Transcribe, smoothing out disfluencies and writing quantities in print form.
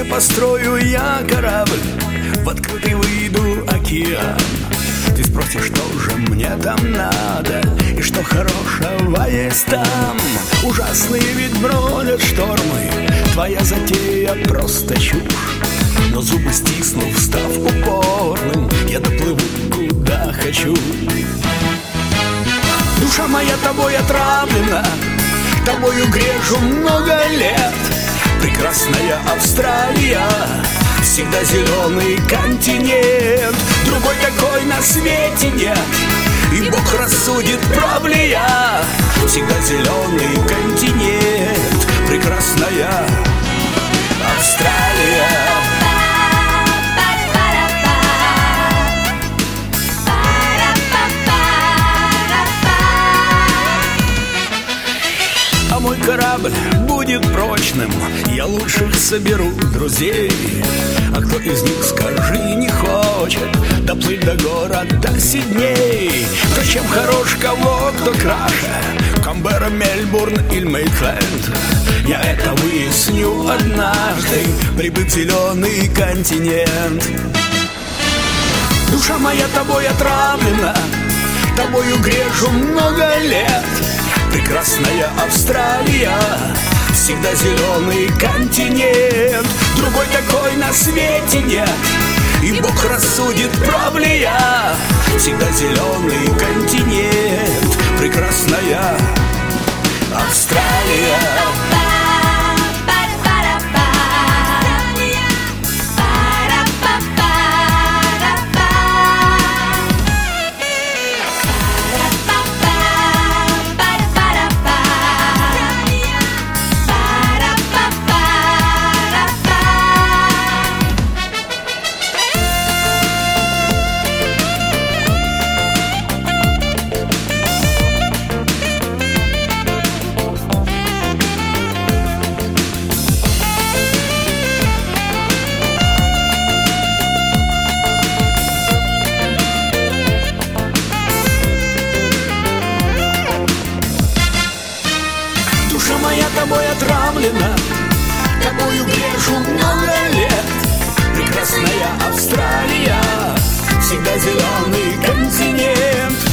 построю я корабль, в открытый выйду океан. Ты спросишь, что же мне там надо и что хорошего есть там. Ужасные ведь бродят штормы, твоя затея просто чушь. Но зубы стиснув, став упорным, я доплыву куда хочу. Душа моя тобой отравлена, тобою грежу много лет. Прекрасная Австралия, всегда зеленый континент. Другой такой на свете нет, и Бог рассудит, прав ли я. Всегда зеленый континент, прекрасная Австралия. А мой корабль будет прочным, я лучших соберу друзей. А кто из них, скажи, не хочет доплыть до города Сидней? Кто чем хорош, кого кто краше, Камберра, Мельбурн или Мейтленд? Я это выясню однажды, прибыв в зеленый континент. Душа моя тобой отравлена, тобою грежу много лет. Прекрасная Австралия, всегда зеленый континент. Другой такой на свете нет, и Бог рассудит, прав ли я. Всегда зеленый континент, прекрасная Австралия. Тобой отравлена, тобою грешу много лет. Прекрасная Австралия, всегда зеленый континент.